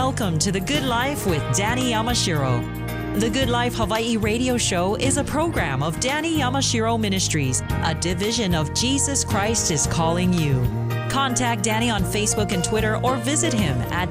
Welcome to The Good Life with Danny Yamashiro. The Good Life Hawaii radio show is a program of Danny Yamashiro Ministries, a division of Jesus Christ is Calling You. Contact Danny on Facebook and Twitter or visit him at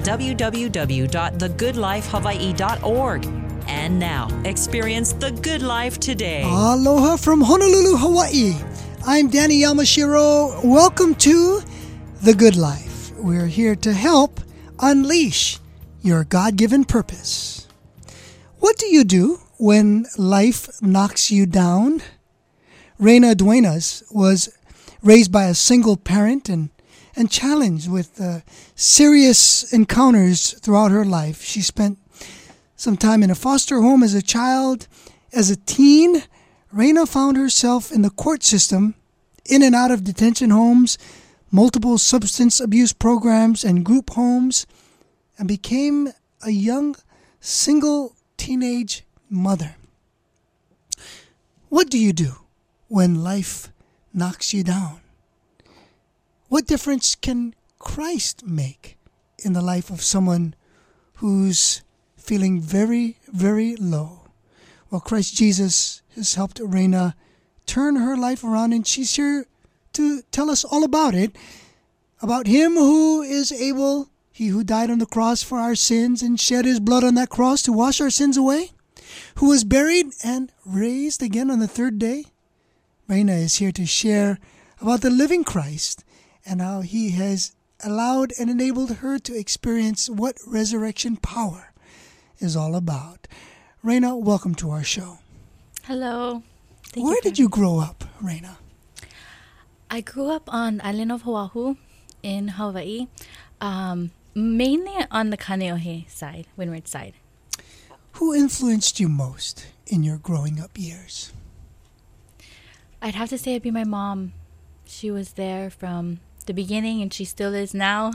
www.thegoodlifehawaii.org. And now, experience the good life today. Aloha from Honolulu, Hawaii. I'm Danny Yamashiro. Welcome to The Good Life. We're here to help unleash your God-given purpose. What do you do when life knocks you down? Reina Duenas was raised by a single parent and challenged with serious encounters throughout her life. She spent some time in a foster home as a child. As a teen, Reina found herself in the court system, in and out of detention homes, multiple substance abuse programs and group homes, and became a young, single teenage mother. What do you do when life knocks you down? What difference can Christ make in the life of someone who's feeling very, very low? Well, Christ Jesus has helped Reina turn her life around, and she's here to tell us all about it, about Him who is able, He who died on the cross for our sins and shed His blood on that cross to wash our sins away, who was buried and raised again on the third day. Reina is here to share about the living Christ and how He has allowed and enabled her to experience what resurrection power is all about. Reina, welcome to our show. Hello. Where did you grow up, Reina? I grew up on the island of Oahu in Hawaii, mainly on the Kaneohe side, windward side. Who influenced you most in your growing up years? I'd have to say it'd be my mom. She was there from the beginning, and she still is now.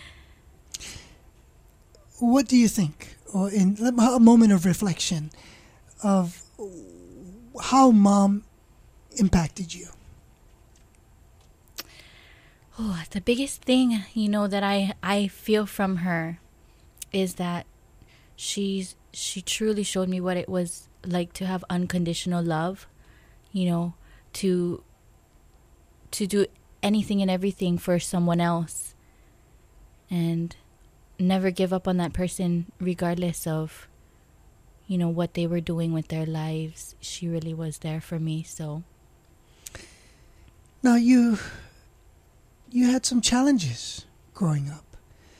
What do you think, or in a moment of reflection, of how Mom impacted you? Oh, the biggest thing, that I feel from her is that she truly showed me what it was like to have unconditional love, to do anything and everything for someone else and never give up on that person regardless of, what they were doing with their lives. She really was there for me, so. Now, you had some challenges growing up.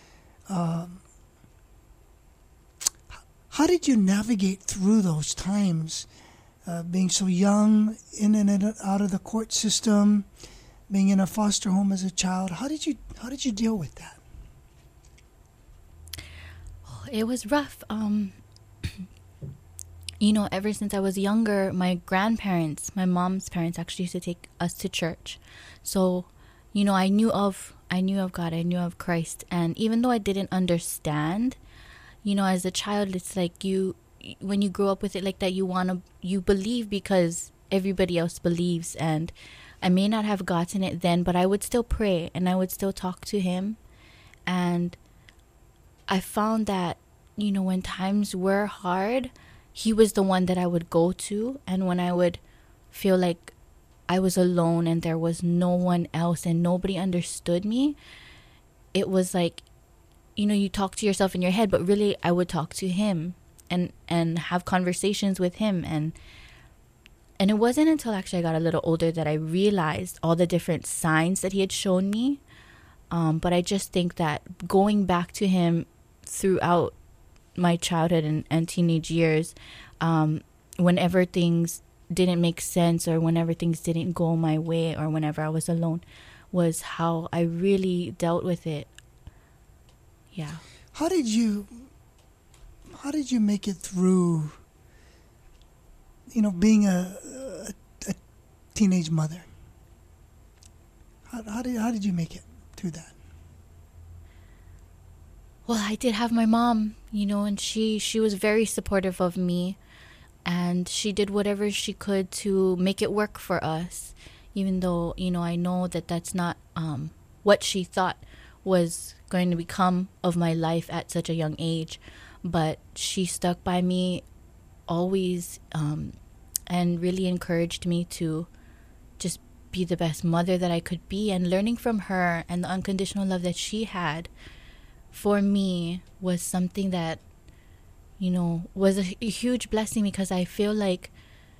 How did you navigate through those times, being so young, in and out of the court system, being in a foster home as a child? How did you deal with that? Oh, it was rough. Ever since I was younger, my grandparents, my mom's parents, actually used to take us to church. So, I knew of God, I knew of Christ. And even though I didn't understand, as a child, it's like when you grow up with it like that, you believe because everybody else believes. And I may not have gotten it then, but I would still pray and I would still talk to Him. And I found that, when times were hard, He was the one that I would go to. And when I would feel like I was alone and there was no one else and nobody understood me, it was like, you talk to yourself in your head, but really I would talk to Him and have conversations with Him. And it wasn't until actually I got a little older that I realized all the different signs that He had shown me. But I just think that going back to Him throughout my childhood and teenage years, whenever things didn't make sense or whenever things didn't go my way or whenever I was alone, was how I really dealt with it. Yeah. How did you make it through, being a teenage mother? How did you make it through that? Well, I did have my mom, and she was very supportive of me, and she did whatever she could to make it work for us, even though, I know that that's not what she thought was going to become of my life at such a young age. But she stuck by me always, and really encouraged me to just be the best mother that I could be. And learning from her and the unconditional love that she had for me was something that, you know, was a huge blessing, because I feel like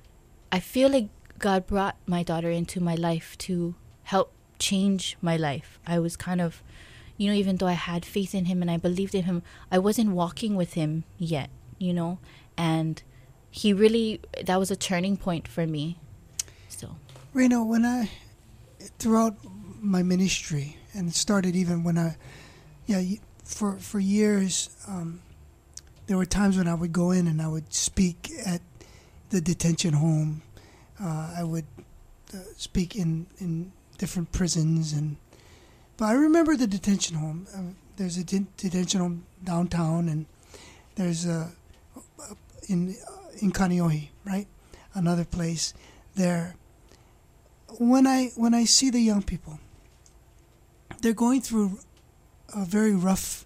God brought my daughter into my life to help change my life. I was kind of, you know, even though I had faith in him and I believed in him, I wasn't walking with him yet, you know, and he really, that was a turning point for me. So, Reno, when throughout my ministry, and it started even when for years, there were times when I would go in and I would speak at the detention home. I would speak in different prisons, but I remember the detention home. There's a detention home downtown, and there's in Kaneohe, right? Another place there. When I see the young people, they're going through a very rough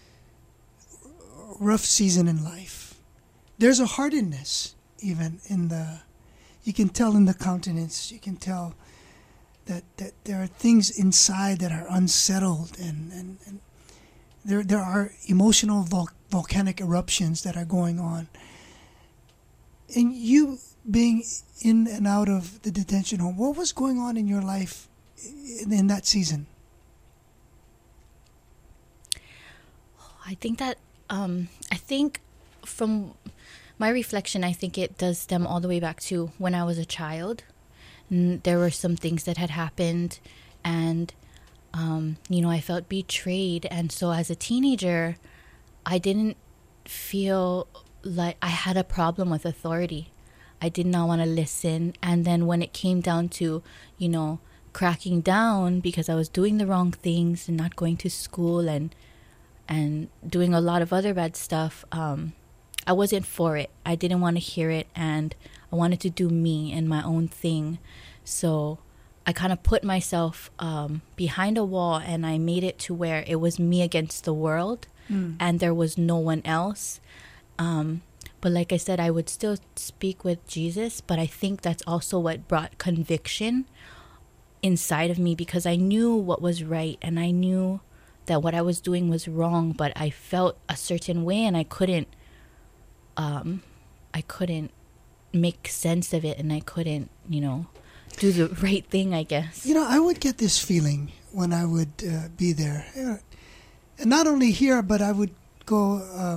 season in life. There's a hardness even you can tell in the countenance. You can tell that there are things inside that are unsettled, and there are emotional volcanic eruptions that are going on. And you being in and out of the detention home, what was going on in your life in that season? I think from my reflection, I think it does stem all the way back to when I was a child. There were some things that had happened, and you know, I felt betrayed. And so as a teenager, I didn't feel like I had a problem with authority. I did not want to listen. And then when it came down to, you know, cracking down because I was doing the wrong things and not going to school and doing a lot of other bad stuff, I wasn't for it. I didn't want to hear it, and I wanted to do me and my own thing. So I kind of put myself behind a wall, and I made it to where it was me against the world, and there was no one else. But like I said, I would still speak with Jesus, but I think that's also what brought conviction inside of me, because I knew what was right, and I knew that what I was doing was wrong, but I felt a certain way, and I couldn't make sense of it, and I couldn't, you know, do the right thing, I guess. You know, I would get this feeling when I would be there. And not only here, but I would go,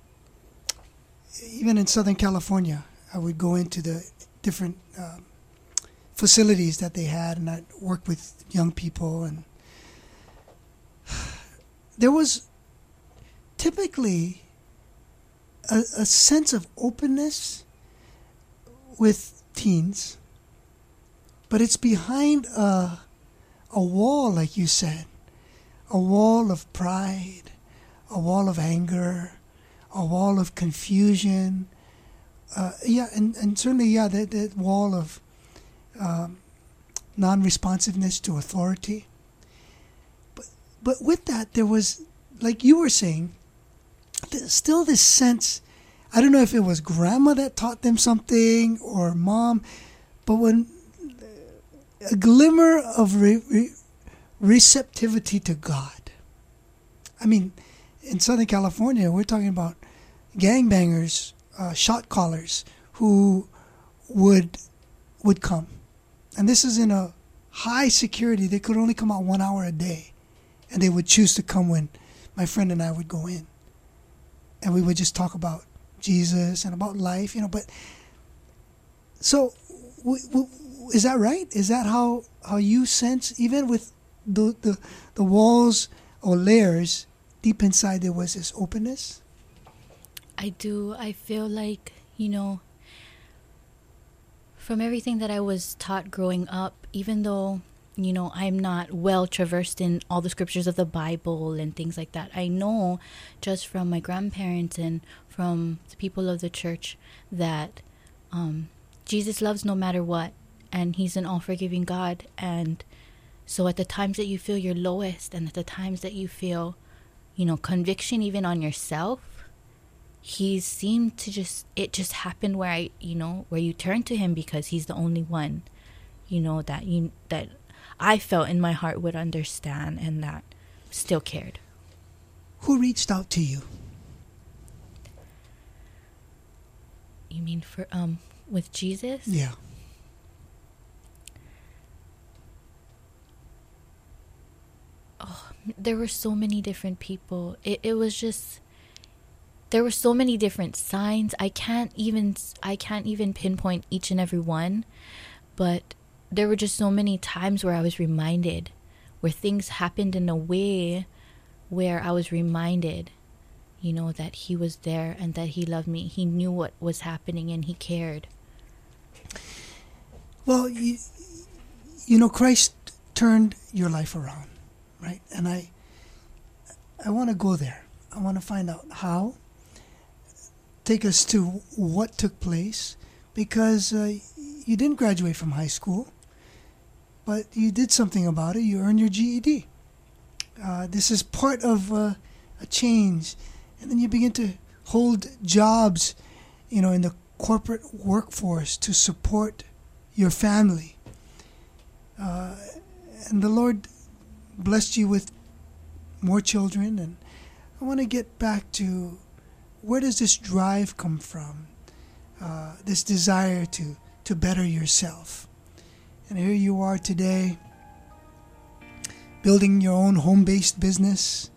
even in Southern California, I would go into the different facilities that they had, and I'd work with young people, and there was typically a sense of openness with teens, but it's behind a wall, like you said, a wall of pride, a wall of anger, a wall of confusion, and certainly, that wall of non-responsiveness to authority. But with that, there was, like you were saying, still this sense. I don't know if it was grandma that taught them something or mom, but when a glimmer of receptivity to God. I mean, in Southern California, we're talking about gangbangers, shot callers who would come. And this is in a high security. They could only come out 1 hour a day. And they would choose to come when my friend and I would go in. And we would just talk about Jesus and about life, you know. But so, is that right? Is that how you sense, even with the walls or layers, deep inside there was this openness? I do. I feel like, you know, from everything that I was taught growing up, even though, you know, I'm not well traversed in all the scriptures of the Bible and things like that, I know just from my grandparents and from the people of the church that Jesus loves no matter what, and he's an all-forgiving God, and So at the times that you feel your lowest, and at the times that you feel, conviction even on yourself, he seemed to it just happened where where you turn to him, because he's the only one, that I felt in my heart would understand and that still cared. Who reached out to you? You mean for with Jesus? Yeah. Oh, there were so many different people. It was just, there were so many different signs. I can't even pinpoint each and every one, but there were just so many times where I was reminded, where things happened in a way where I was reminded, that he was there and that he loved me. He knew what was happening and he cared. Well, Christ turned your life around, right? And I want to go there. I want to find out how. Take us to what took place, because you didn't graduate from high school, but you did something about it. You earned your GED. This is part of a change. And then you begin to hold jobs, in the corporate workforce to support your family. And the Lord blessed you with more children. And I want to get back to, where does this drive come from? This desire to better yourself. And here you are today, building your own home-based business.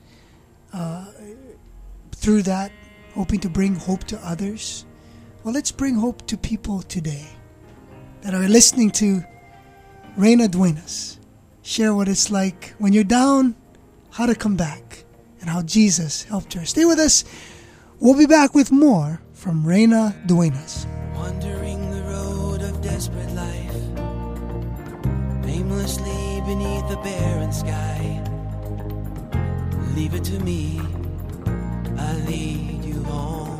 Through that, hoping to bring hope to others. Well, let's bring hope to people today that are listening to Reina Duenas share what it's like when you're down, how to come back, and how Jesus helped her. Stay with us. We'll be back with more from Reina Duenas. Wandering the road of desperate life, aimlessly beneath a barren sky. Leave it to me, I lead you home.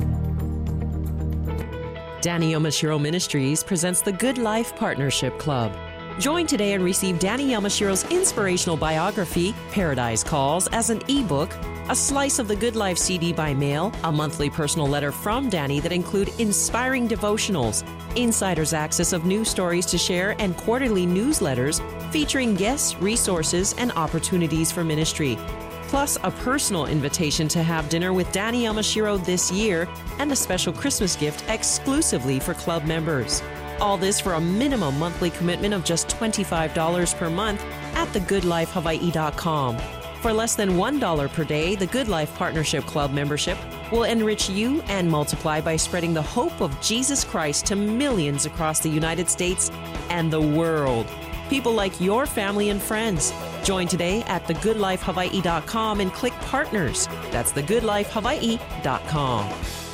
Danny Yamashiro Ministries presents the Good Life Partnership Club. Join today and receive Danny Yamashiro's inspirational biography, Paradise Calls, as an ebook, a slice of the Good Life CD by mail, a monthly personal letter from Danny that include inspiring devotionals, insider's access of news stories to share, and quarterly newsletters featuring guests, resources, and opportunities for ministry. Plus a personal invitation to have dinner with Danny Yamashiro this year, and a special Christmas gift exclusively for club members. All this for a minimum monthly commitment of just $25 per month at thegoodlifehawaii.com. For less than $1 per day, the Good Life Partnership Club membership will enrich you and multiply by spreading the hope of Jesus Christ to millions across the United States and the world. People like your family and friends. Join today at thegoodlifehawaii.com and click Partners. That's thegoodlifehawaii.com.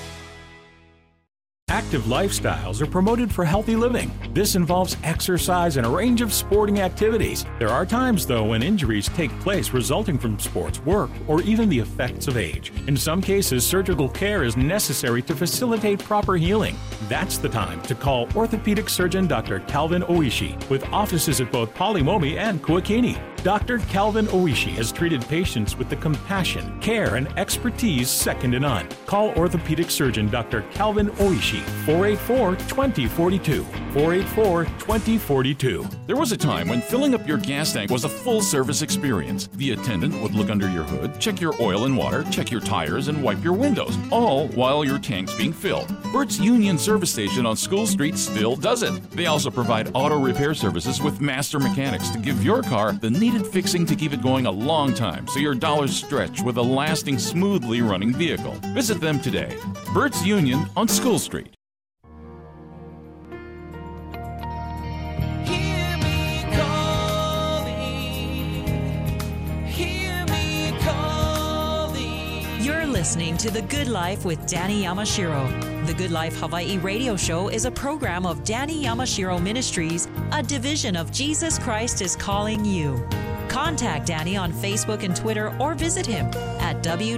Active lifestyles are promoted for healthy living. This involves exercise and a range of sporting activities. There are times, though, when injuries take place resulting from sports, work, or even the effects of age. In some cases, surgical care is necessary to facilitate proper healing. That's the time to call orthopedic surgeon Dr. Calvin Oishi, with offices at both Polimomi and Kuakini. Dr. Calvin Oishi has treated patients with the compassion, care, and expertise second to none. Call orthopedic surgeon Dr. Calvin Oishi, 484-2042, 484-2042. There was a time when filling up your gas tank was a full-service experience. The attendant would look under your hood, check your oil and water, check your tires, and wipe your windows, all while your tank's being filled. Bert's Union Service Station on School Street still does it. They also provide auto repair services with master mechanics to give your car the needed fixing to keep it going a long time, so your dollars stretch with a lasting, smoothly running vehicle. Visit them today. Bert's Union on School Street. Hear me calling, hear me calling. You're listening to The Good Life with Danny Yamashiro. The Good Life Hawaii radio show is a program of Danny Yamashiro Ministries, a division of Jesus Christ is Calling You. Contact Danny on Facebook and Twitter, or visit him at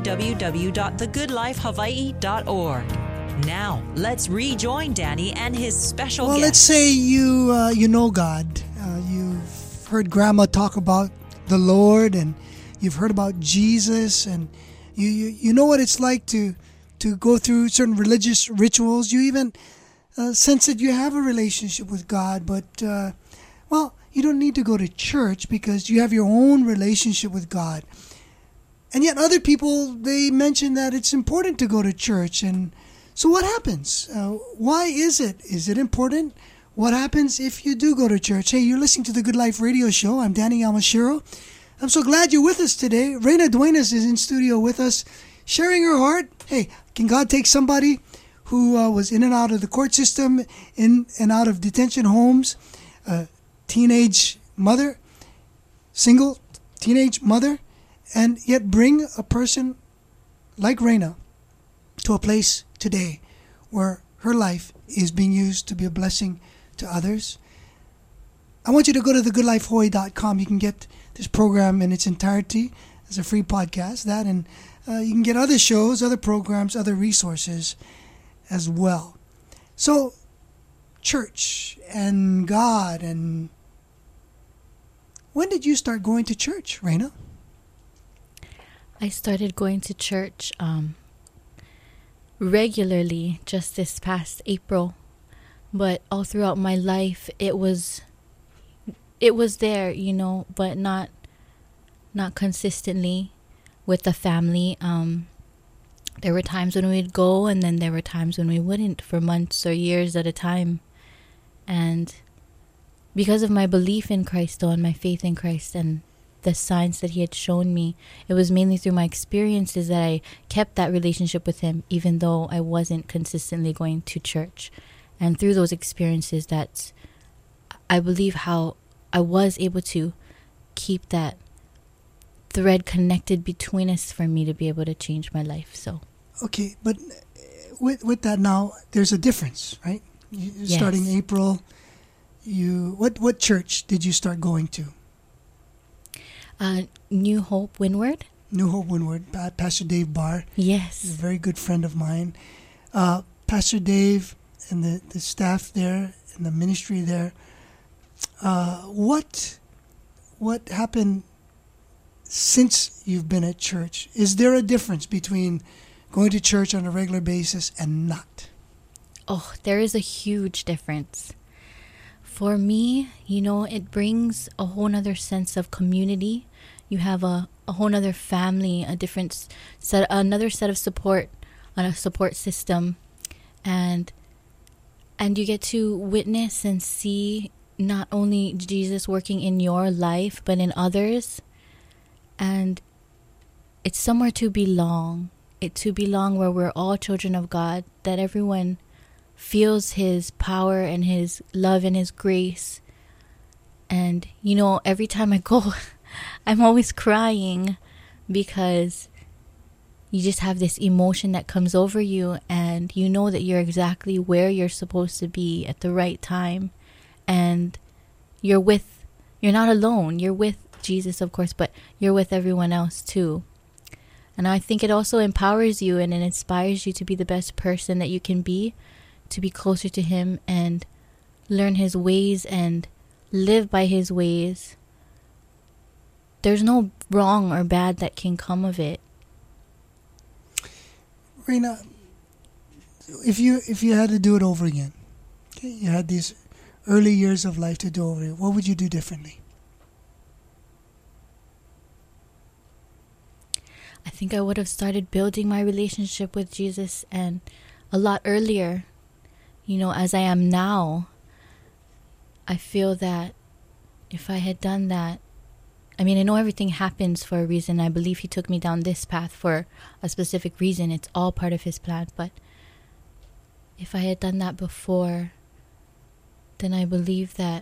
www.thegoodlifehawaii.org. Now, let's rejoin Danny and his special guest. Well, let's say you know God. You've you've heard Grandma talk about the Lord, and you've heard about Jesus, and you know what it's like to go through certain religious rituals. You even sense that you have a relationship with God, but well, you don't need to go to church because you have your own relationship with God. And yet other people, they mention that it's important to go to church. And so what happens? Why is it? Is it important? What happens if you do go to church? Hey, you're listening to the Good Life Radio Show. I'm Danny Yamashiro. I'm so glad you're with us today. Reina Duenas is in studio with us, sharing her heart. Hey, can God take somebody who was in and out of the court system, in and out of detention homes, teenage mother, single teenage mother, and yet bring a person like Reina to a place today where her life is being used to be a blessing to others? I want you to go to thegoodlifehawaii.com. You can get this program in its entirety as a free podcast. That, and you can get other shows, other programs, other resources as well. So, church and God, and when did you start going to church, Reina? I started going to church regularly just this past April, but all throughout my life it was there, you know, but not consistently with the family. There were times when we'd go, and then there were times when we wouldn't for months or years at a time. And because of my belief in Christ, though, and my faith in Christ and the signs that he had shown me, it was mainly through my experiences that I kept that relationship with him, even though I wasn't consistently going to church. And through those experiences, that's, I believe, how I was able to keep that thread connected between us for me to be able to change my life. So okay, but with that now, there's a difference, right? Yes. Starting April, what church did you start going to? New Hope Windward. New Hope Windward. Pastor Dave Barr. Yes. He's a very good friend of mine. Pastor Dave and the staff there and the ministry there, what happened since you've been at church? Is there a difference between going to church on a regular basis and not? Oh, there is a huge difference. For me, you know, it brings a whole nother sense of community. You have a whole nother family, another set of support, on a support system, and you get to witness and see not only Jesus working in your life, but in others. And it's somewhere to belong. Where we're all children of God, that everyone feels his power and his love and his grace. And, you know, every time I go, I'm always crying because you just have this emotion that comes over you, and you know that you're exactly where you're supposed to be at the right time. And you're not alone. You're with Jesus, of course, but you're with everyone else too. And I think it also empowers you and it inspires you to be the best person that you can be, to be closer to him and learn his ways and live by his ways. There's no wrong or bad that can come of it. Reina, if you had to do it over again, okay, you had these early years of life to do over again, what would you do differently? I think I would have started building my relationship with Jesus and a lot earlier. You know, as I am now, I feel that if I had done that, I mean, I know everything happens for a reason. I believe he took me down this path for a specific reason. It's all part of his plan. But if I had done that before, then I believe that,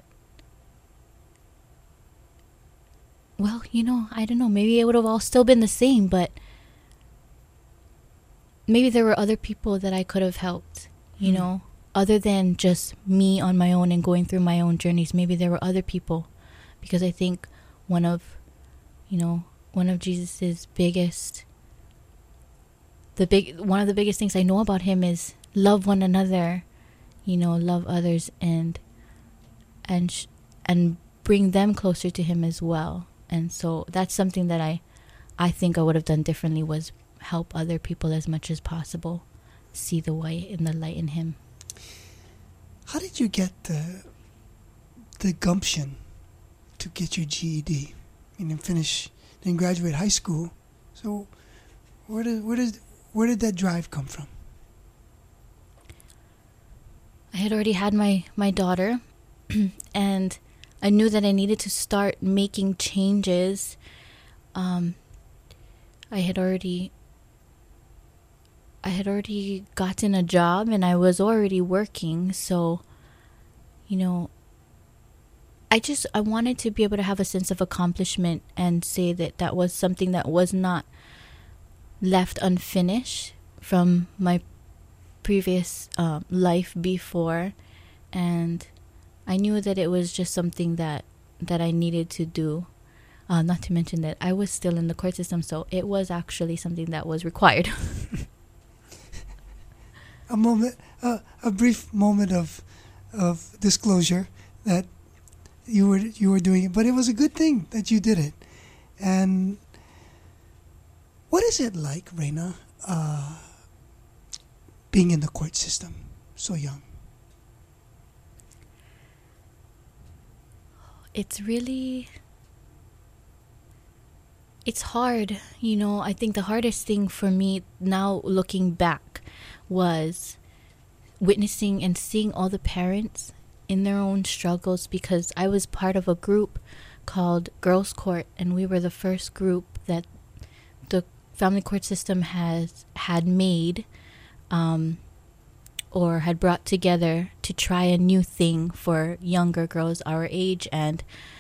well, you know, I don't know. Maybe it would have all still been the same, but maybe there were other people that I could have helped, you know, other than just me on my own and going through my own journeys. Maybe there were other people, because I think one of Jesus's one of the biggest things I know about him is love one another, you know, love others and bring them closer to him as well. And so that's something that I think I would have done differently, was help other people as much as possible see the way and the light in him. How did you get the gumption to get your GED and then graduate high school? So where did that drive come from? I had already had my daughter, and I knew that I needed to start making changes. I had already gotten a job, and I was already working. So, I wanted to be able to have a sense of accomplishment and say that that was something that was not left unfinished from my previous life before. And I knew that it was just something that I needed to do. Not to mention that I was still in the court system, so it was actually something that was required. A brief moment of disclosure that you were doing it, but it was a good thing that you did it. And what is it like, Reina, being in the court system so young? It's hard. I think the hardest thing for me now, looking back, was witnessing and seeing all the parents in their own struggles, because I was part of a group called Girls Court, and we were the first group that the family court system had made or had brought together to try a new thing for younger girls our age. And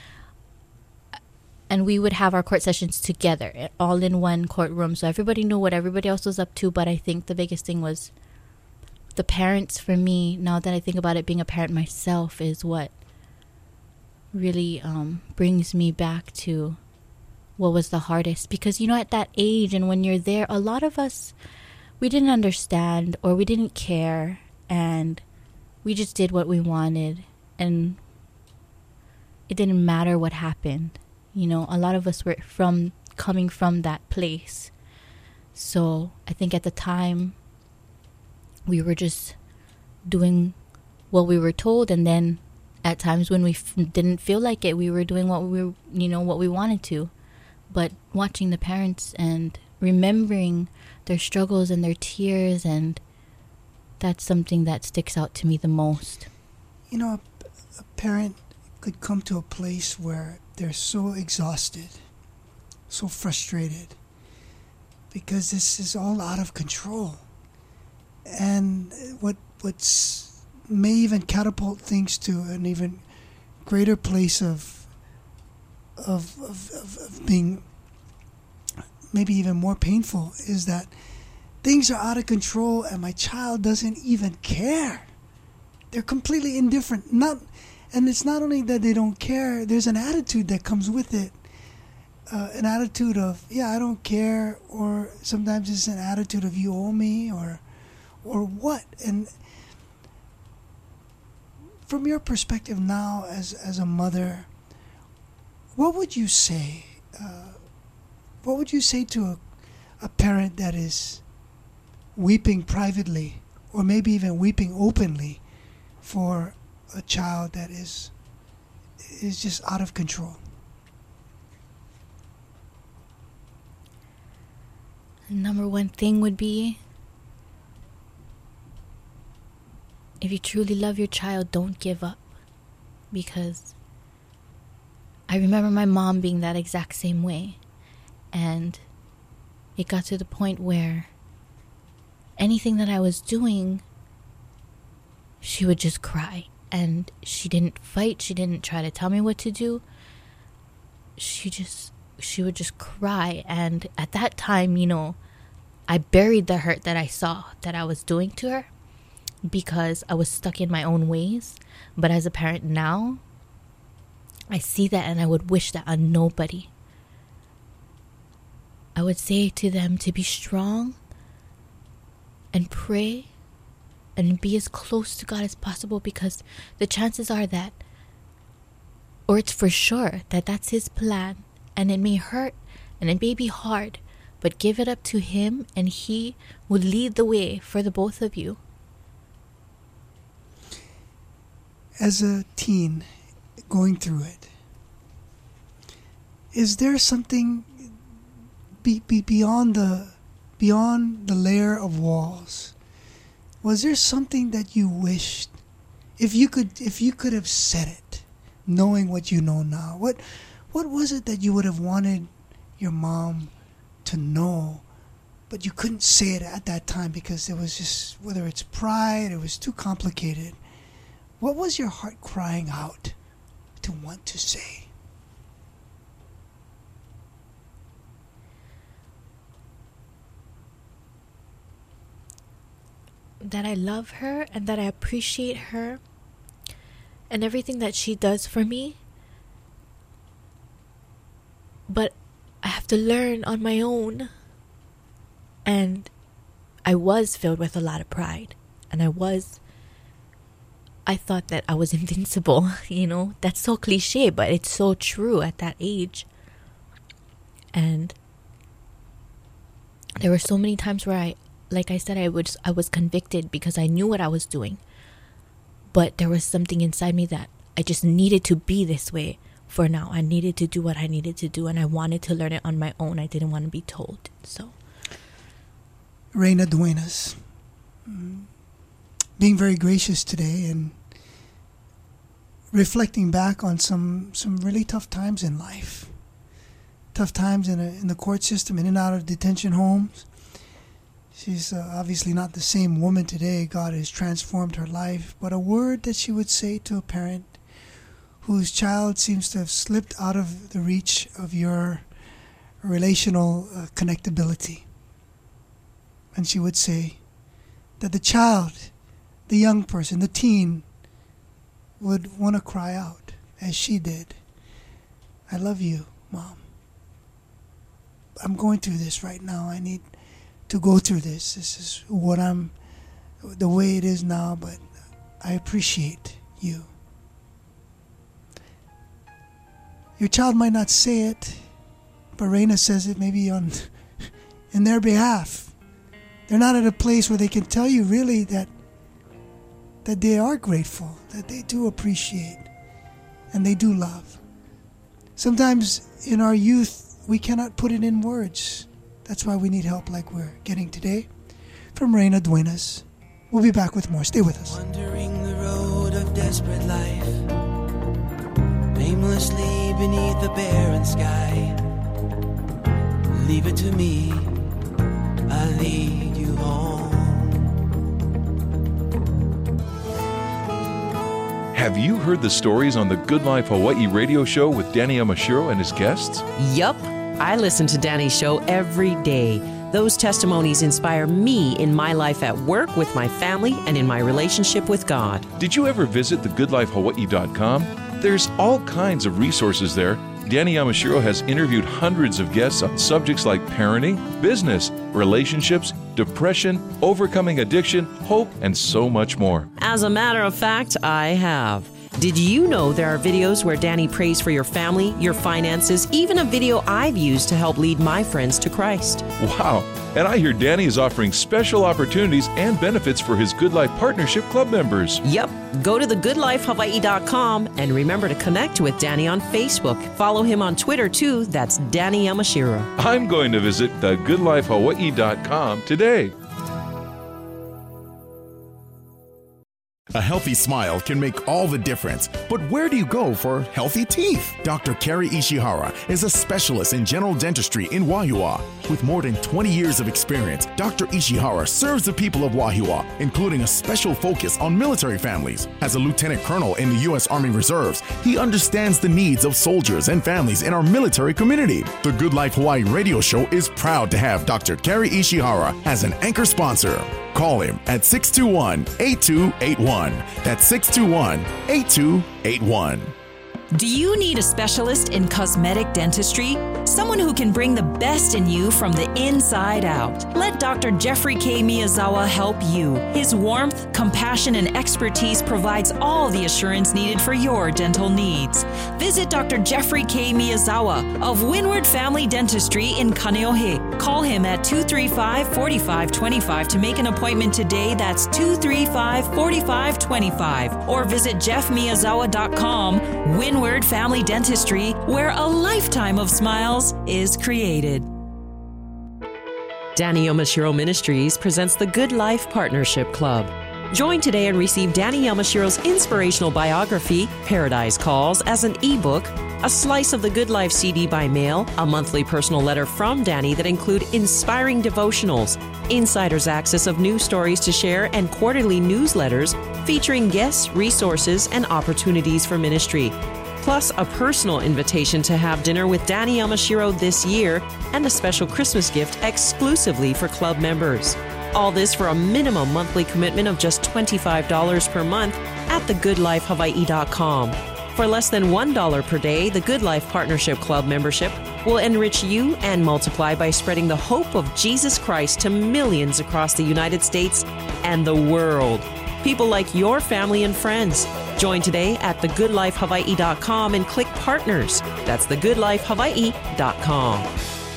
we would have our court sessions together, all in one courtroom, so everybody knew what everybody else was up to. But I think the biggest thing was the parents. For me, now that I think about it, being a parent myself is what really brings me back to what was the hardest. Because, at that age and when you're there, a lot of us, we didn't understand or we didn't care, and we just did what we wanted, and it didn't matter what happened. A lot of us were coming from that place. So I think at the time we were just doing what we were told, and then at times when we didn't feel like it, we were doing what we wanted to. But watching the parents and remembering their struggles and their tears, and that's something that sticks out to me the most. A parent could come to a place where they're so exhausted, so frustrated, because this is all out of control. And what's may even catapult things to an even greater place of being maybe even more painful is that things are out of control and my child doesn't even care. They're completely indifferent. And it's not only that they don't care, there's an attitude that comes with it. An attitude of, I don't care, or sometimes it's an attitude of you owe me, or what. And from your perspective now as a mother, what would you say? What would you say to a parent that is weeping privately, or maybe even weeping openly, for a child that is just out of control? Number one thing would be, if you truly love your child, don't give up. Because I remember my mom being that exact same way. And it got to the point where anything that I was doing, she would just cry. And she didn't fight. She didn't try to tell me what to do. She would just cry. And at that time, I buried the hurt that I saw that I was doing to her, because I was stuck in my own ways. But as a parent now, I see that, and I would wish that on nobody. I would say to them to be strong and pray and be as close to God as possible, because the chances are that or it's for sure that that's His plan, and it may hurt and it may be hard, but give it up to Him and He will lead the way for the both of you. As a teen going through it, is there something beyond the layer of walls? Was there something that you wished, if you could have said it, knowing what you know now? What was it that you would have wanted your mom to know, but you couldn't say it at that time because it was just, whether it's pride, it was too complicated. What was your heart crying out to want to say? That I love her and that I appreciate her and everything that she does for me. But I have to learn on my own. And I was filled with a lot of pride. And I thought that I was invincible, you know. That's so cliche, but it's so true at that age. And there were so many times where like I said, I was convicted because I knew what I was doing. But there was something inside me that I just needed to be this way for now. I needed to do what I needed to do, and I wanted to learn it on my own. I didn't want to be told. So, Reina Duenas, being very gracious today and reflecting back on some really tough times in life. Tough times in the court system, in and out of detention homes. She's obviously not the same woman today. God has transformed her life. But a word that she would say to a parent whose child seems to have slipped out of the reach of your relational connectability. And she would say that the child, the young person, the teen, would want to cry out as she did. I love you, Mom. I'm going through this right now. I need to go through this. This is the way it is now, but I appreciate you. Your child might not say it, but Reina says it maybe in their behalf. They're not at a place where they can tell you really that they are grateful, that they do appreciate, and they do love. Sometimes in our youth, we cannot put it in words. That's why we need help like we're getting today from Reina Duenas. We'll be back with more. Stay with us. Wandering the road of desperate life, aimlessly beneath the barren sky. Leave it to me, I'll lead you home. Have you heard the stories on the Good Life Hawaii radio show with Danny Yamashiro and his guests? Yup. I listen to Danny's show every day. Those testimonies inspire me in my life at work, with my family, and in my relationship with God. Did you ever visit thegoodlifehawaii.com? There's all kinds of resources there. Danny Yamashiro has interviewed hundreds of guests on subjects like parenting, business, relationships, depression, overcoming addiction, hope, and so much more. As a matter of fact, I have. Did you know there are videos where Danny prays for your family, your finances, even a video I've used to help lead my friends to Christ? Wow. And I hear Danny is offering special opportunities and benefits for his Good Life Partnership Club members. Yep. Go to thegoodlifehawaii.com and remember to connect with Danny on Facebook. Follow him on Twitter too. That's Danny Yamashiro. I'm going to visit thegoodlifehawaii.com today. A healthy smile can make all the difference, but where do you go for healthy teeth? Dr. Kerry Ishihara is a specialist in general dentistry in Wahiawa. With more than 20 years of experience, Dr. Ishihara serves the people of Wahiawa, including a special focus on military families. As a lieutenant colonel in the U.S. Army Reserves, he understands the needs of soldiers and families in our military community. The Good Life Hawaii radio show is proud to have Dr. Kerry Ishihara as an anchor sponsor. Call him at 621-8281. That's 621-8281. Do you need a specialist in cosmetic dentistry? Someone who can bring the best in you from the inside out. Let Dr. Jeffrey K. Miyazawa help you. His warmth, compassion, and expertise provides all the assurance needed for your dental needs. Visit Dr. Jeffrey K. Miyazawa of Windward Family Dentistry in Kaneohe. Call him at 235-4525 to make an appointment today. That's 235-4525. Or visit jeffmiyazawa.com. Windward Family Dentistry, where a lifetime of smiles is created. Danny Yamashiro Ministries presents the Good Life Partnership Club. Join today and receive Danny Yamashiro's inspirational biography, Paradise Calls, as an ebook, a slice of the Good Life CD by mail, a monthly personal letter from Danny that include inspiring devotionals, insider's access of news stories to share, and quarterly newsletters featuring guests, resources, and opportunities for ministry. Plus, a personal invitation to have dinner with Danny Yamashiro this year and a special Christmas gift exclusively for club members. All this for a minimum monthly commitment of just $25 per month at thegoodlifehawaii.com. For less than $1 per day, the Good Life Partnership Club membership will enrich you and multiply by spreading the hope of Jesus Christ to millions across the United States and the world. People like your family and friends. Join today at thegoodlifehawaii.com and click Partners. That's thegoodlifehawaii.com.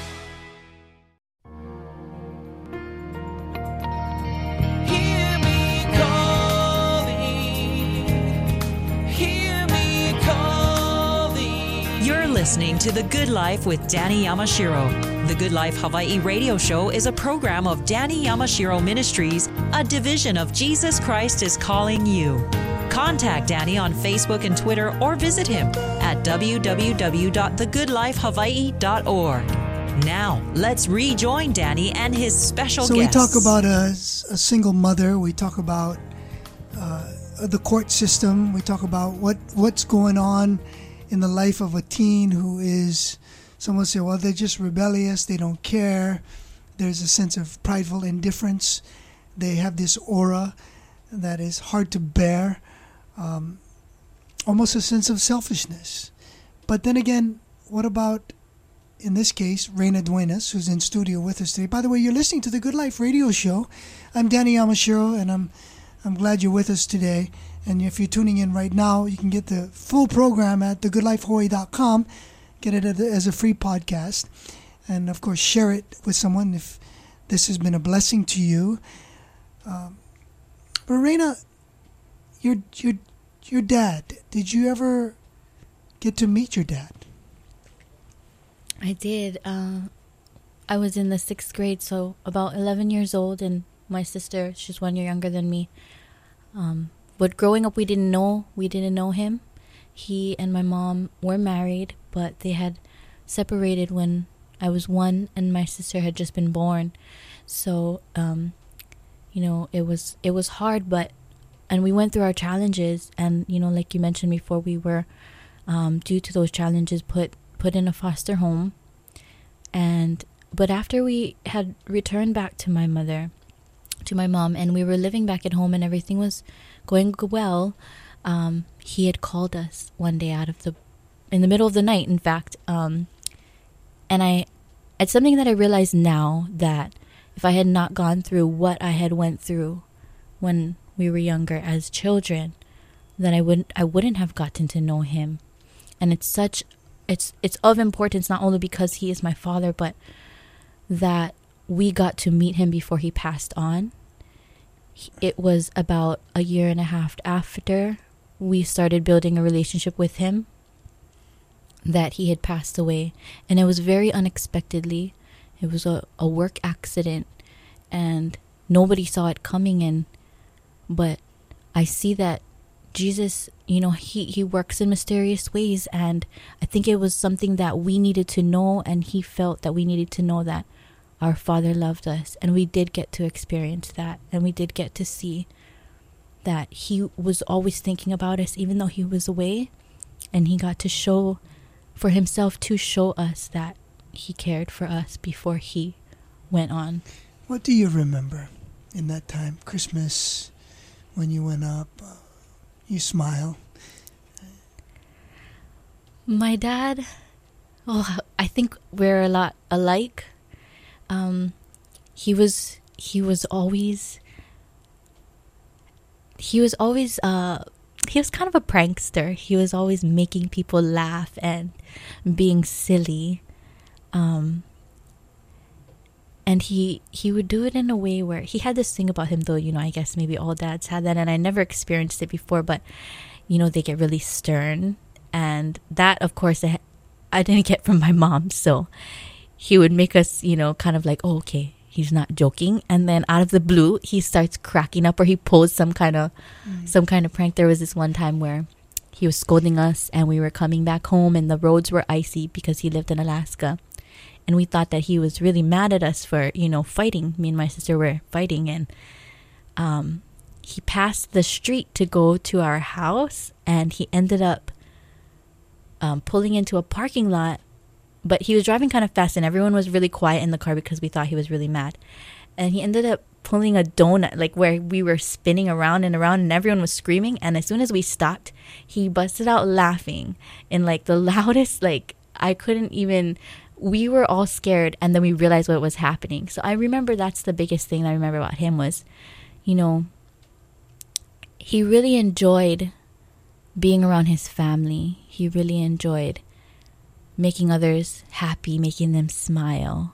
Listening to The Good Life with Danny Yamashiro. The Good Life Hawaii radio show is a program of Danny Yamashiro Ministries, a division of Jesus Christ is Calling You. Contact Danny on Facebook and Twitter or visit him at www.thegoodlifehawaii.org. Now, let's rejoin Danny and his special guests. So we talk about a single mother. We talk about the court system. We talk about what's going on in the life of a teen who is, someone say, well, they're just rebellious, they don't care. There's a sense of prideful indifference. They have this aura that is hard to bear, almost a sense of selfishness. But then again, what about, in this case, Reina Duenas, who's in studio with us today. By the way, you're listening to the Good Life radio show. I'm Danny Yamashiro, and I'm glad you're with us today. And if you're tuning in right now, you can get the full program at thegoodlifehawaii.com. Get it as a free podcast. And, of course, share it with someone if this has been a blessing to you. But, Reina, your dad, did you ever get to meet your dad? I did. I was in the 6th grade, so about 11 years old, and my sister, she's 1 year younger than me. But growing up, we didn't know him. He and my mom were married, but they had separated when I was 1 and my sister had just been born. So, it was hard, and we went through our challenges, and, like you mentioned before, we were, due to those challenges, put in a foster home. But after we had returned back to my mom, and we were living back at home and everything was going well, he had called us one day in the middle of the night, in fact. And it's something that I realize now, that if I had not gone through what I had went through when we were younger as children, then I wouldn't have gotten to know him. And it's of importance, not only because he is my father, but that we got to meet him before he passed on. It was about a year and a half after we started building a relationship with him that he had passed away. And it was very unexpectedly. It was a work accident, and nobody saw it coming in. But I see that Jesus, he works in mysterious ways, and I think it was something that we needed to know, and he felt that we needed to know that our Father loved us, and we did get to experience that, and we did get to see that he was always thinking about us, even though he was away, and he got to show for himself to show us that he cared for us before he went on. What do you remember in that time, Christmas, when you went up? You smile. My dad, oh, I think we're a lot alike. He was always he was kind of a prankster. He was always making people laugh and being silly. And he would do it in a way where he had this thing about him, though, I guess maybe all dads had that, and I never experienced it before, but, they get really stern. And that, of course, I didn't get from my mom. So he would make us, kind of like, oh, okay, he's not joking. And then out of the blue, he starts cracking up, or he pulls some kind of prank. There was this one time where he was scolding us and we were coming back home and the roads were icy because he lived in Alaska. And we thought that he was really mad at us for, fighting. Me and my sister were fighting. And he passed the street to go to our house. And he ended up pulling into a parking lot. But he was driving kind of fast. And everyone was really quiet in the car because we thought he was really mad. And he ended up pulling a donut, like where we were spinning around and around. And everyone was screaming. And as soon as we stopped, he busted out laughing in like the loudest, like I couldn't even... We were all scared, and then we realized what was happening. So I remember that's the biggest thing I remember about him was, he really enjoyed being around his family. He really enjoyed making others happy, making them smile.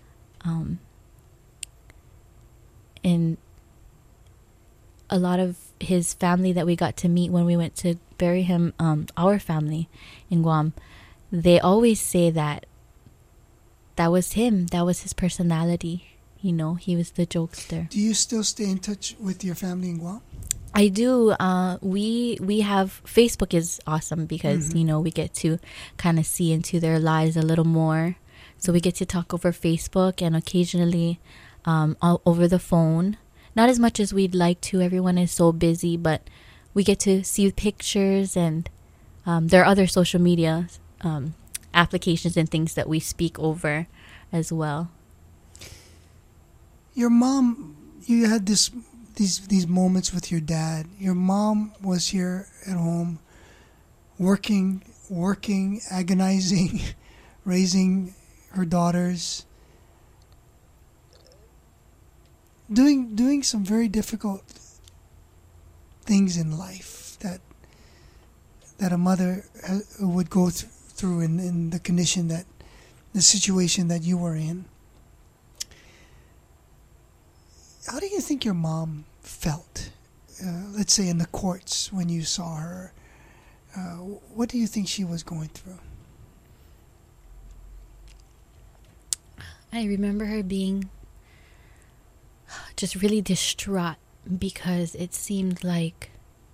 And a lot of his family that we got to meet when we went to bury him, our family in Guam, they always say that was him. That was his personality. He was the jokester. Do you still stay in touch with your family in Guam? I do. We have... Facebook is awesome because, we get to kind of see into their lives a little more. So we get to talk over Facebook and occasionally over the phone. Not as much as we'd like to. Everyone is so busy, but we get to see pictures, and there are other social media applications and things that we speak over as well. Your mom, you had these moments with your dad. Your mom was here at home working, agonizing, raising her daughters, doing some very difficult things in life that a mother would go through in the situation that you were in. How do you think your mom felt, let's say in the courts when you saw her? What do you think she was going through? I remember her being just really distraught because it seemed like,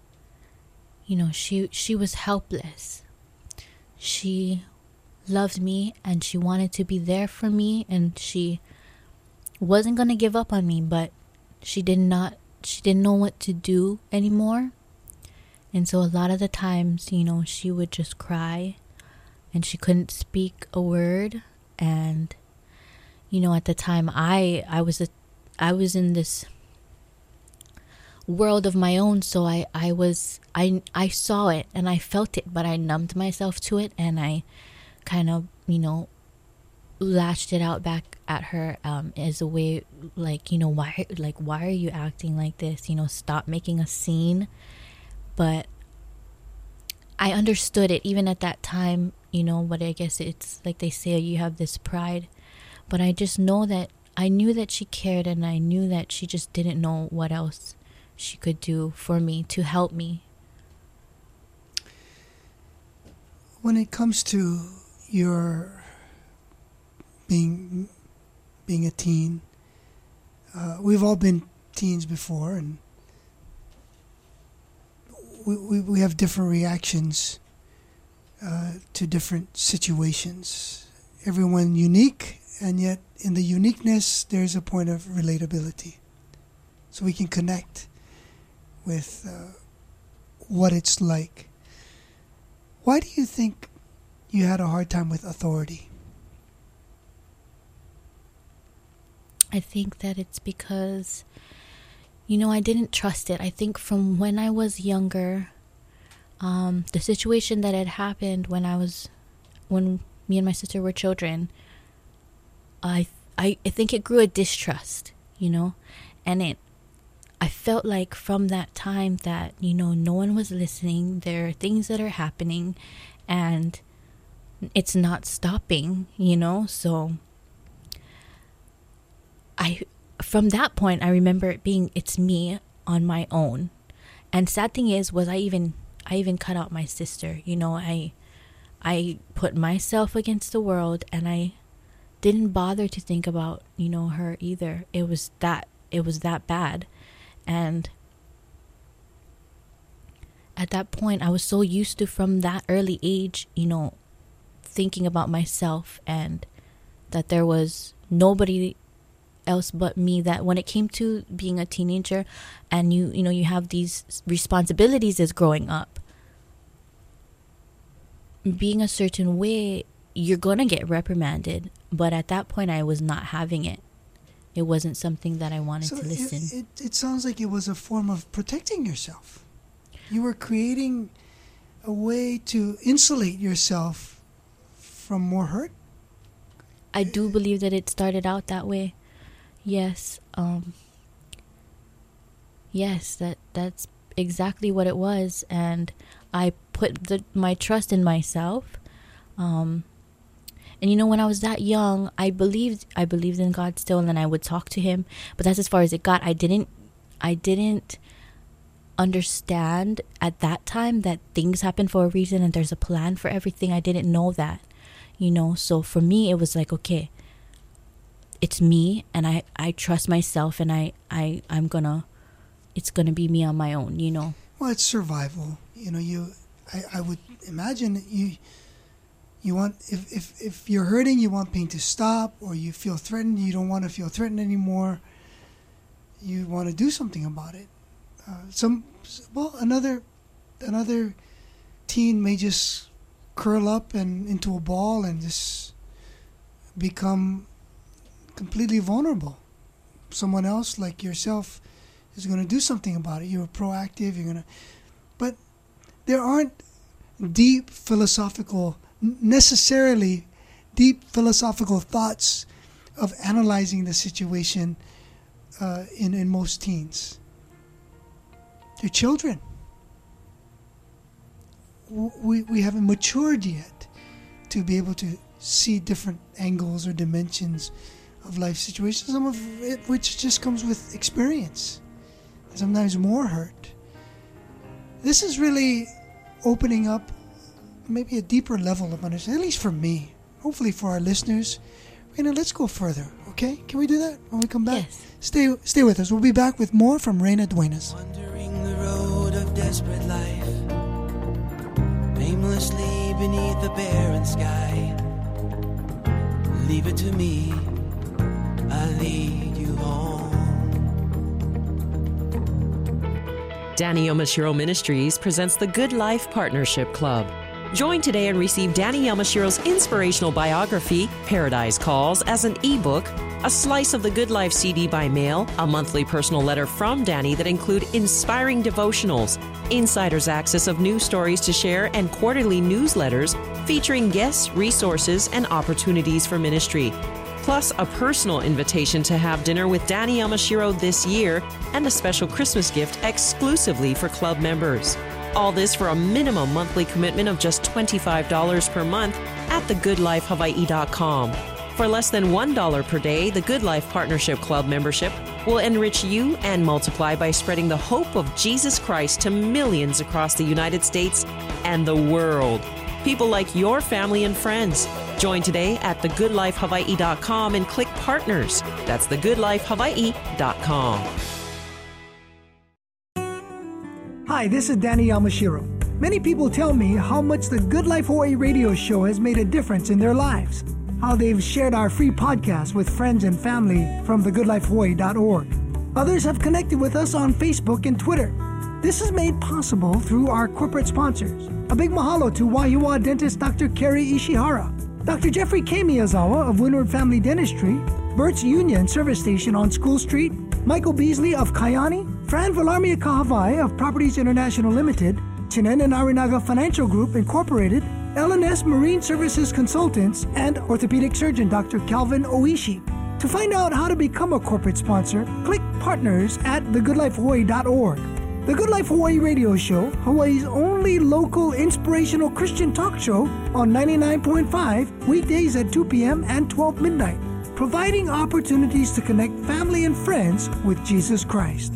she was helpless. She loved me and she wanted to be there for me, and she wasn't going to give up on me, but she didn't know what to do anymore. And so a lot of the times, she would just cry and she couldn't speak a word. And, at the time I was in this world of my own, so I saw it and I felt it, but I numbed myself to it, and I kind of, lashed it out back at her as a way, like, why are you acting like this? Stop making a scene. But I understood it even at that time, but I guess it's like they say, you have this pride. But I just know that I knew that she cared, and I knew that she just didn't know what else she could do for me to help me. When it comes to your being a teen, we've all been teens before, and we have different reactions to different situations. Everyone unique, and yet in the uniqueness there's a point of relatability, so we can connect with what it's like. Why do you think you had a hard time with authority? I think that it's because, I didn't trust it. I think from when I was younger, The situation that had happened when me and my sister were children, I think it grew a distrust, and I felt like from that time that, no one was listening. There are things that are happening and it's not stopping, so from that point, I remember it being, it's me on my own. And sad thing is, I even cut out my sister. I put myself against the world, and I didn't bother to think about, her either. It was that bad. And at that point, I was so used to, from that early age, thinking about myself, and that there was nobody else but me, that when it came to being a teenager and you have these responsibilities as growing up, being a certain way, you're gonna get reprimanded. But at that point, I was not having it. It wasn't something that I wanted to listen. It sounds like it was a form of protecting yourself. You were creating a way to insulate yourself from more hurt. I do believe that it started out that way. Yes. Yes, that's exactly what it was. And I put my trust in myself. And when I was that young, I believed in God still, and then I would talk to him. But that's as far as it got. I didn't understand at that time that things happen for a reason and there's a plan for everything. I didn't know that, So for me, it was like, okay, it's me, and I trust myself, and it's gonna be me on my own, Well, it's survival. I would imagine that you want, if you're hurting, you want pain to stop, or you feel threatened, you don't want to feel threatened anymore. You want to do something about it. Another teen may just curl up and into a ball and just become completely vulnerable. Someone else like yourself is going to do something about it. You're proactive. But there aren't necessarily deep philosophical thoughts of analyzing the situation in most teens. They're children. We haven't matured yet to be able to see different angles or dimensions of life situations, some of it which just comes with experience, and sometimes more hurt. This is really opening up maybe a deeper level of understanding, at least for me, hopefully for our listeners. Raina, let's go further, okay? Can we do that when we come back? Yes. Stay with us. We'll be back with more from Raina Duenas. Wandering the road of desperate life, aimlessly beneath the barren sky. Leave it to me, I'll lead you home. Danny Yamashiro Ministries presents the Good Life Partnership Club. Join today and receive Danny Yamashiro's inspirational biography, Paradise Calls, as an ebook, a slice of the Good Life CD by mail, a monthly personal letter from Danny that include inspiring devotionals, insider's access of news stories to share, and quarterly newsletters featuring guests, resources, and opportunities for ministry. Plus, a personal invitation to have dinner with Danny Yamashiro this year, and a special Christmas gift exclusively for club members. All this for a minimum monthly commitment of just $25 per month at thegoodlifehawaii.com. For less than $1 per day, the Good Life Partnership Club membership will enrich you and multiply by spreading the hope of Jesus Christ to millions across the United States and the world. People like your family and friends. Join today at thegoodlifehawaii.com and click Partners. That's thegoodlifehawaii.com. Hi, this is Danny Yamashiro. Many people tell me how much the Good Life Hawaii radio show has made a difference in their lives. How they've shared our free podcast with friends and family from thegoodlifehawaii.org. Others have connected with us on Facebook and Twitter. This is made possible through our corporate sponsors. A big mahalo to Wahiawa dentist Dr. Kerry Ishihara, Dr. Jeffrey K. Miyazawa of Windward Family Dentistry, Burt's Union Service Station on School Street, Michael Beasley of Kayani, Fran Villarmia Kahavai of Properties International Limited, Chinen and Arinaga Financial Group Incorporated, L&S Marine Services Consultants, and orthopedic surgeon Dr. Calvin Oishi. To find out how to become a corporate sponsor, click partners at thegoodlifehawaii.org. The Good Life Hawaii Radio Show, Hawaii's only local inspirational Christian talk show on 99.5, weekdays at 2 p.m. and 12 midnight, providing opportunities to connect family and friends with Jesus Christ.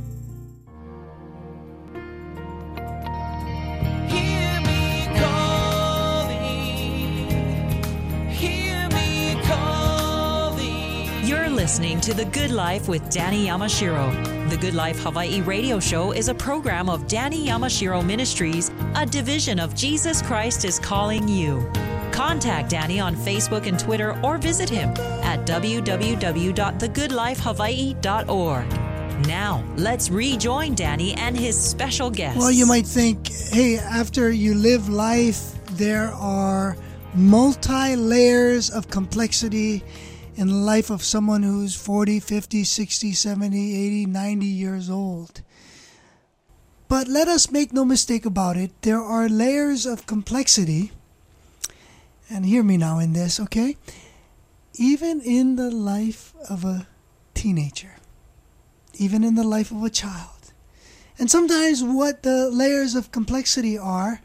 Listening to The Good Life with Danny Yamashiro. The Good Life Hawaii Radio Show is a program of Danny Yamashiro Ministries, a division of Jesus Christ is Calling You. Contact Danny on Facebook and Twitter or visit him at www.thegoodlifehawaii.org. Now, let's rejoin Danny and his special guest. Well, you might think, hey, after you live life, there are multi-layers of complexity in the life of someone who's 40, 50, 60, 70, 80, 90 years old. But let us make no mistake about it. There are layers of complexity, and hear me now in this, okay? Even in the life of a teenager, even in the life of a child. And sometimes what the layers of complexity are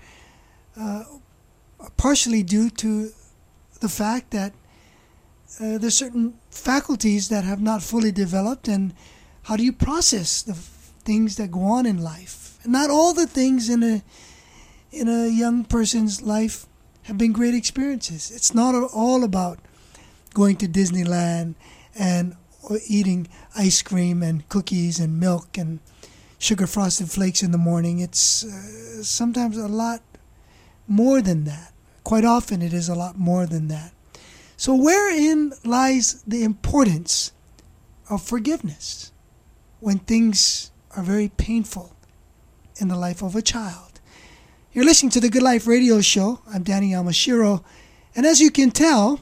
partially due to the fact that there's certain faculties that have not fully developed, and how do you process the things that go on in life? And not all the things in a young person's life have been great experiences. It's not all about going to Disneyland and eating ice cream and cookies and milk and sugar frosted flakes in the morning. It's sometimes a lot more than that. Quite often it is a lot more than that. So wherein lies the importance of forgiveness when things are very painful in the life of a child? You're listening to the Good Life Radio Show. I'm Danny Yamashiro. And as you can tell,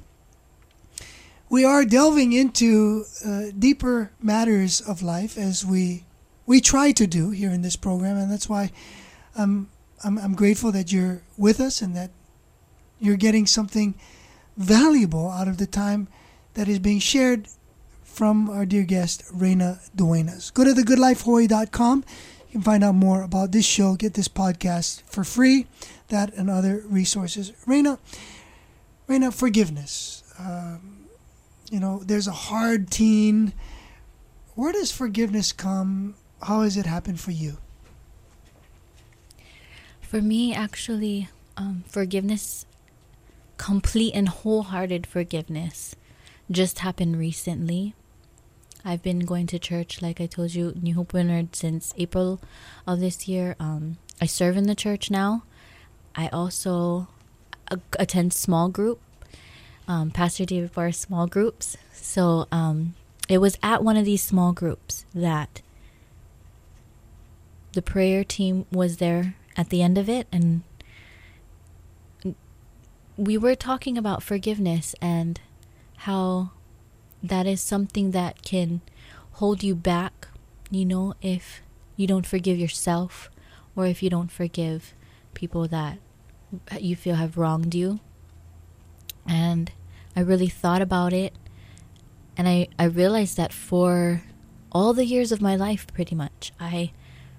we are delving into deeper matters of life as we try to do here in this program. And that's why I'm grateful that you're with us and that you're getting something valuable out of the time that is being shared from our dear guest, Reina Duenas. Go to thegoodlifehawaii.com. You can find out more about this show, get this podcast for free, that and other resources. Reina, forgiveness. There's a hard teen. Where does forgiveness come? How has it happened for you? For me, actually, forgiveness, complete and wholehearted forgiveness, just happened recently. I've been going to church, like I told you, New Hope Winard, since April of this year. I serve in the church now. I also attend small group, Pastor David Barr's small groups. So it was at one of these small groups that the prayer team was there at the end of it, and we were talking about forgiveness and how that is something that can hold you back, if you don't forgive yourself or if you don't forgive people that you feel have wronged you. And I really thought about it, and I realized that for all the years of my life, pretty much, I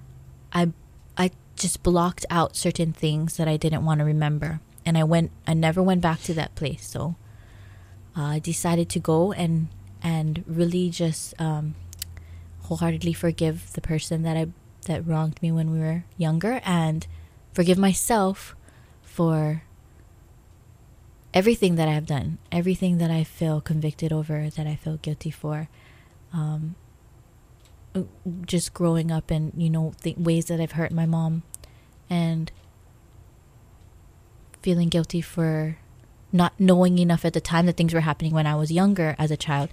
just blocked out certain things that I didn't want to remember. And I never went back to that place. So I decided to go and really just wholeheartedly forgive the person that wronged me when we were younger, and forgive myself for everything that I have done, everything that I feel convicted over, that I feel guilty for. Just growing up and, the ways that I've hurt my mom, and feeling guilty for not knowing enough at the time that things were happening when I was younger as a child,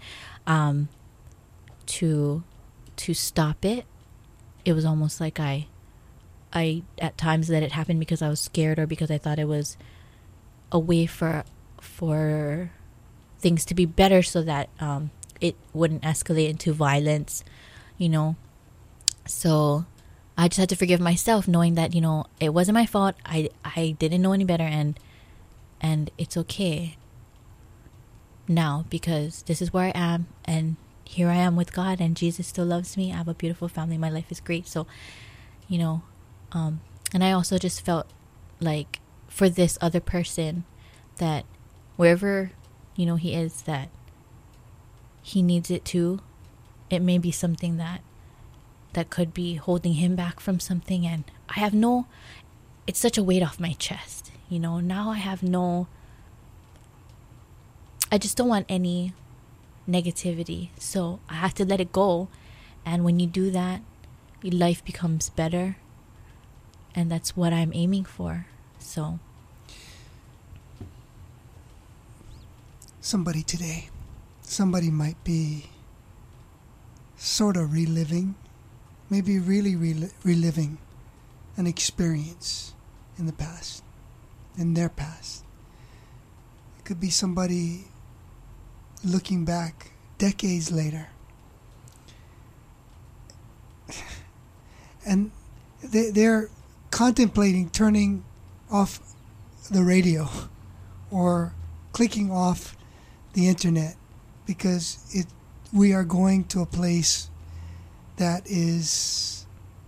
to stop it. It was almost like I at times that it happened because I was scared, or because I thought it was a way for things to be better, so that it wouldn't escalate into violence, So I just had to forgive myself, knowing that, you know, it wasn't my fault. I didn't know any better, and it's okay now, because this is where I am, and here I am with God, and Jesus still loves me. I have a beautiful family. My life is great. So, you know, and I also just felt like for this other person, that wherever, you know, he is, that he needs it too. It may be something that could be holding him back from something, and it's such a weight off my chest, you know. Now I just don't want any negativity, so I have to let it go. And when you do that, your life becomes better, and that's what I'm aiming for. So somebody today, somebody might be sort of reliving, maybe really reliving an experience in the past, in their past. It could be somebody looking back decades later, and they're contemplating turning off the radio or clicking off the internet, because we are going to a place that is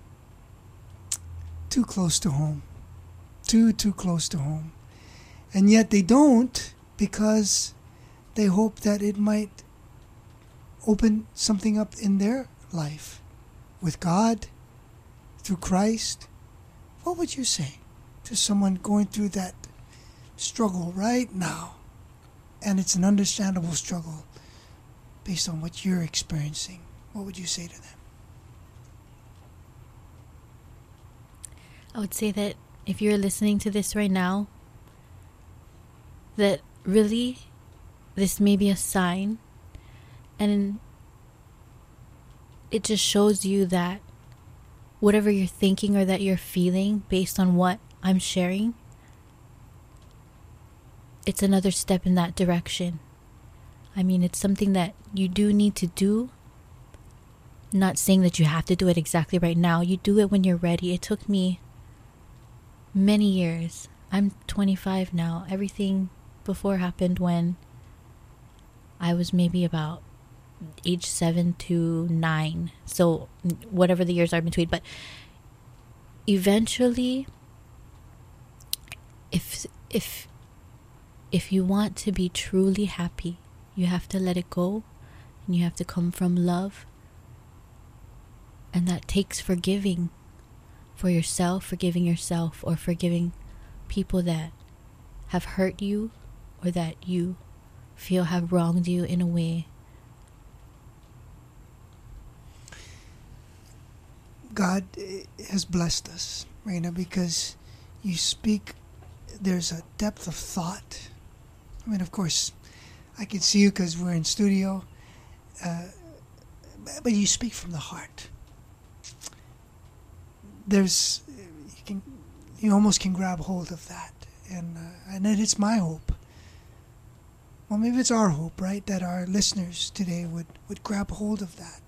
too close to home, too close to home. And yet they don't, because they hope that it might open something up in their life with God, through Christ. What would you say to someone going through that struggle right now? And it's an understandable struggle based on what you're experiencing. What would you say to them? I would say that if you're listening to this right now, that really this may be a sign, and it just shows you that whatever you're thinking or that you're feeling based on what I'm sharing, it's another step in that direction. I mean, it's something that you do need to do. Not saying that you have to do it exactly right now. You do it when you're ready. It took me many years. I'm 25 now. Everything before happened when I was maybe about age 7 to 9. So whatever the years are between. But eventually, if you want to be truly happy, you have to let it go, and you have to come from love. And that takes forgiving for yourself, forgiving yourself, or forgiving people that have hurt you or that you feel have wronged you in a way. God has blessed us, Reina, because you speak, there's a depth of thought. I mean, of course, I can see you because we're in studio, but you speak from the heart. You almost can grab hold of that, and it's my hope. Well, maybe it's our hope, right, that our listeners today would grab hold of that.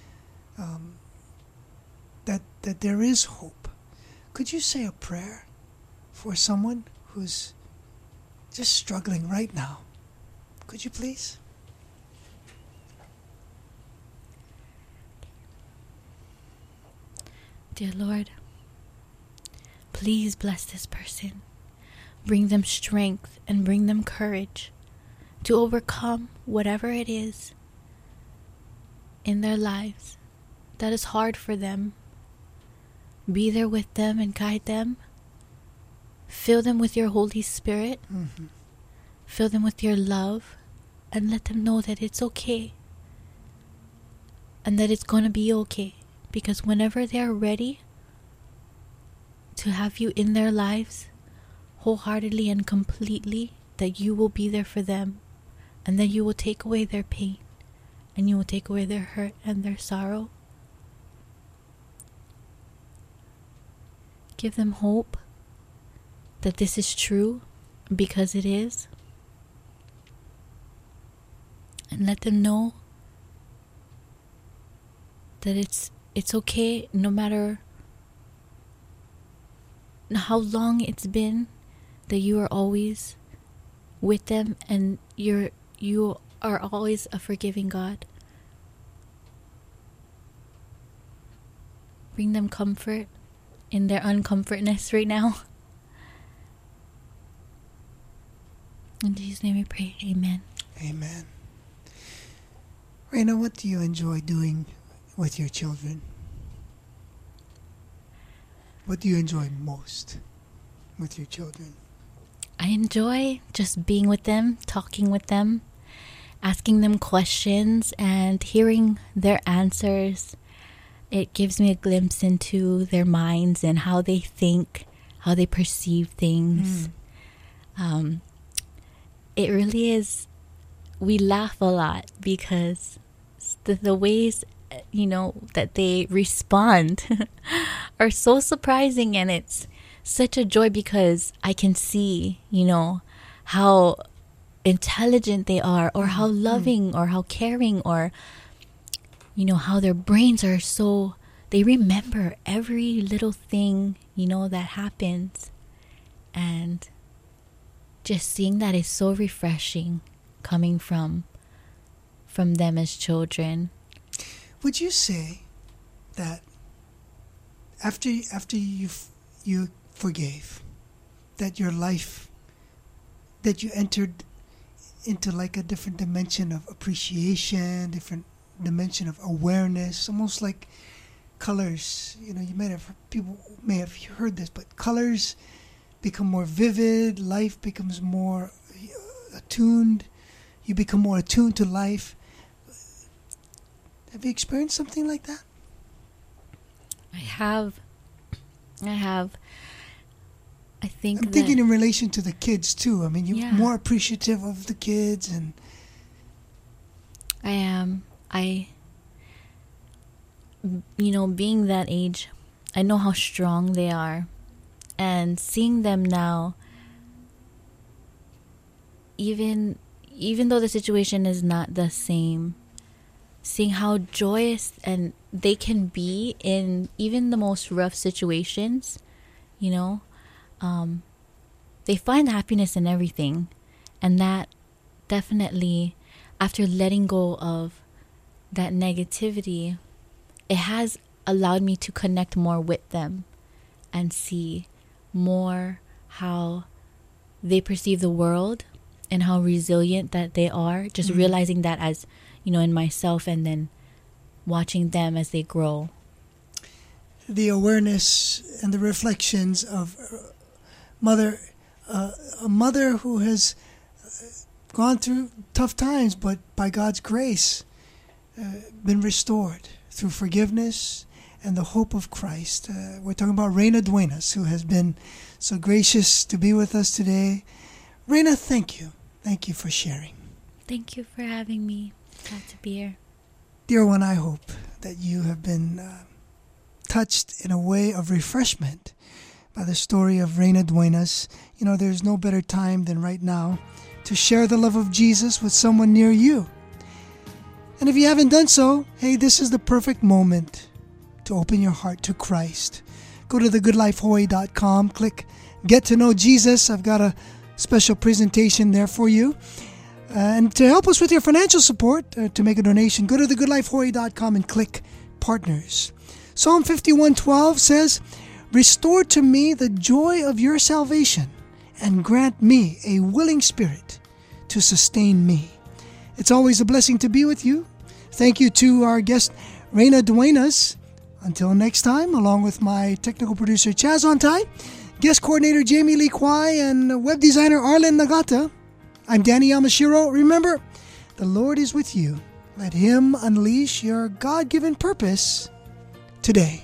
That there is hope. Could you say a prayer for someone who's just struggling right now? Could you please? Dear Lord, please bless this person. Bring them strength and bring them courage to overcome whatever it is in their lives that is hard for them. Be there with them and guide them. Fill them with your Holy Spirit. Mm-hmm. Fill them with your love, and let them know that it's okay. And that it's going to be okay. Because whenever they are ready to have you in their lives, wholeheartedly and completely, that you will be there for them. And that you will take away their pain. And you will take away their hurt and their sorrow. Give them hope that this is true, because it is. And let them know that it's okay, no matter how long it's been that you are always with them, and you are always a forgiving God. Bring them comfort in their uncomfortness right now. In Jesus' name we pray. Amen. Amen. Reina, what do you enjoy doing with your children? What do you enjoy most with your children? I enjoy just being with them, talking with them, asking them questions, and hearing their answers. It gives me a glimpse into their minds and how they think, how they perceive things. It really is, we laugh a lot because the ways, that they respond are so surprising, and it's such a joy because I can see, how intelligent they are, or how loving, or how caring, or how their brains are so, they remember every little thing, that happens. And just seeing that is so refreshing coming from them as children. Would you say that after you forgave, that your life, that you entered into like a different dimension of appreciation, different dimension of awareness, almost like colors? People may have heard this, but colors become more vivid, life becomes more attuned, you become more attuned to life. Have you experienced something like that? I have. I think I'm thinking in relation to the kids too. I mean, you're more appreciative of the kids, and I am. Being that age, I know how strong they are, and seeing them now, even though the situation is not the same, seeing how joyous and they can be in even the most rough situations, they find happiness in everything. And that definitely, after letting go of that negativity, it has allowed me to connect more with them and see more how they perceive the world and how resilient that they are. Just realizing that as, in myself, and then watching them as they grow. The awareness and the reflections of a mother who has gone through tough times, but by God's grace, been restored through forgiveness and the hope of Christ. We're talking about Reina Duenas, who has been so gracious to be with us today. Reina, thank you. Thank you for sharing. Thank you for having me. Glad to be here. Dear one, I hope that you have been touched in a way of refreshment by the story of Reina Duenas. There's no better time than right now to share the love of Jesus with someone near you. And if you haven't done so, hey, this is the perfect moment to open your heart to Christ. Go to thegoodlifehawaii.com, click Get to Know Jesus. I've got a special presentation there for you. And to help us with your financial support, to make a donation, go to thegoodlifehawaii.com and click Partners. Psalm 51:12 says, "Restore to me the joy of your salvation and grant me a willing spirit to sustain me." It's always a blessing to be with you. Thank you to our guest, Reina Duenas. Until next time, along with my technical producer, Chaz Ontai, guest coordinator, Jamie Lee Kwai, and web designer, Arlen Nagata, I'm Danny Yamashiro. Remember, the Lord is with you. Let Him unleash your God-given purpose today.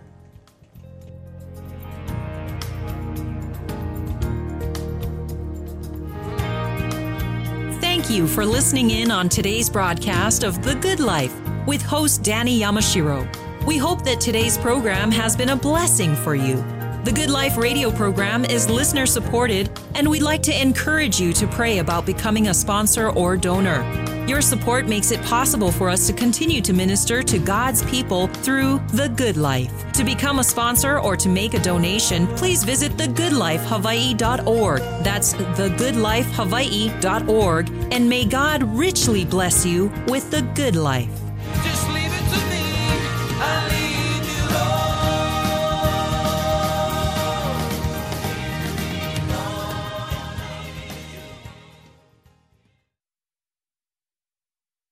Thank you for listening in on today's broadcast of The Good Life with host Danny Yamashiro. We hope that today's program has been a blessing for you. The Good Life radio program is listener supported, and we'd like to encourage you to pray about becoming a sponsor or donor. Your support makes it possible for us to continue to minister to God's people through The Good Life. To become a sponsor or to make a donation, please visit thegoodlifehawaii.org. That's thegoodlifehawaii.org. And may God richly bless you with the good life.